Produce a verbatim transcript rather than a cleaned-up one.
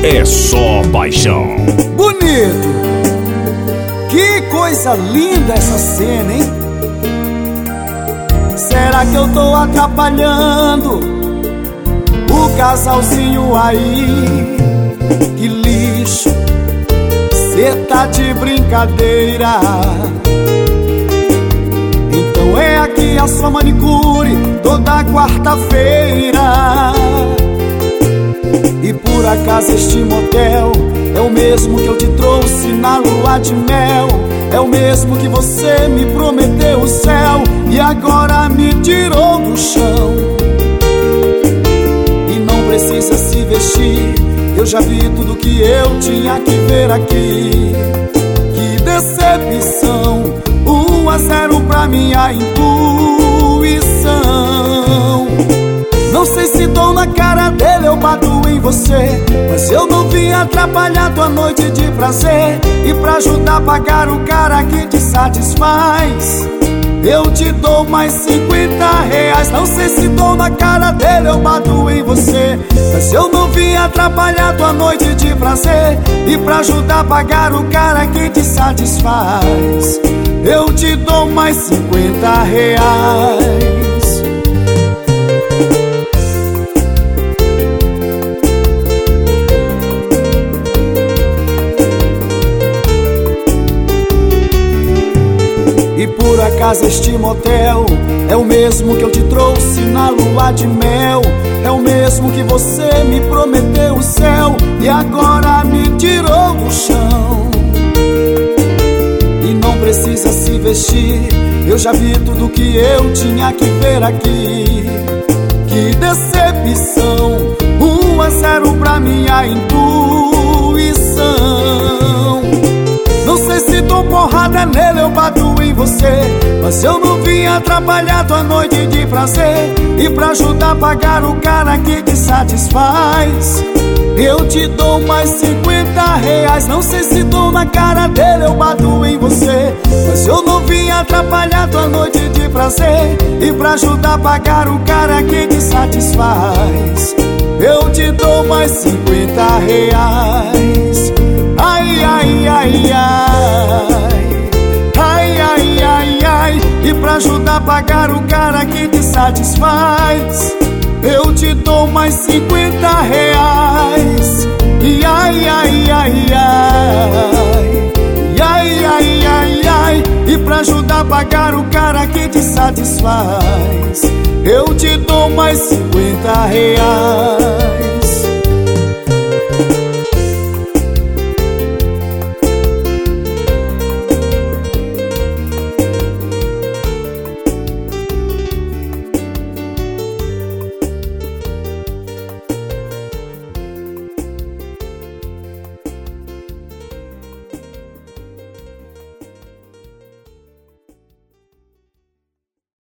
é só paixão. Bonito! Que coisa linda essa cena, hein? Será que eu tô atrapalhando o casalzinho aí? Que lixo, cê tá de brincadeira. Então é aqui a sua manicure toda quarta-feira. E por acaso este motel é o mesmo que eu te trouxe na lua de mel? É o mesmo que você me prometeu o céu e agora me tirou do chão? E não precisa se vestir, eu já vi tudo que eu tinha que ver aqui. Que decepção, um a zero pra minha intuição. Não sei se dou na cara dele, eu bato em você, mas eu não vim atrapalhar tua noite de prazer. E pra ajudar a pagar o cara que te satisfaz, eu te dou mais cinquenta reais. Não sei se dou na cara dele, eu bato em você, mas eu não vim atrapalhar tua noite de prazer. E pra ajudar a pagar o cara que te satisfaz, eu te dou mais cinquenta reais. E por acaso este motel é o mesmo que eu te trouxe na lua de mel? É o mesmo que você me prometeu o céu e agora me tirou do chão? E não precisa se vestir, eu já vi tudo que eu tinha que ver aqui. Que decepção, um a zero pra minha intuição. Não sei se dou porrada nele, eu bato em você, mas eu não vim atrapalhar tua noite de prazer. E pra ajudar a pagar o cara que te satisfaz, eu te dou mais cinquenta reais. Não sei se dou na cara dele, eu bato em você, mas eu não vim atrapalhar tua noite de prazer. E pra ajudar a pagar o cara que te satisfaz, eu te dou mais cinquenta reais. Ai, ai, ai, ai, ai, ai, ai, ai. E pra ajudar a pagar o cara que te satisfaz, eu te dou mais cinquenta reais. E ai, ai, ai, ai, ai, ai, ai, ai. E pra ajudar a pagar o cara que te satisfaz, eu te dou mais cinquenta reais.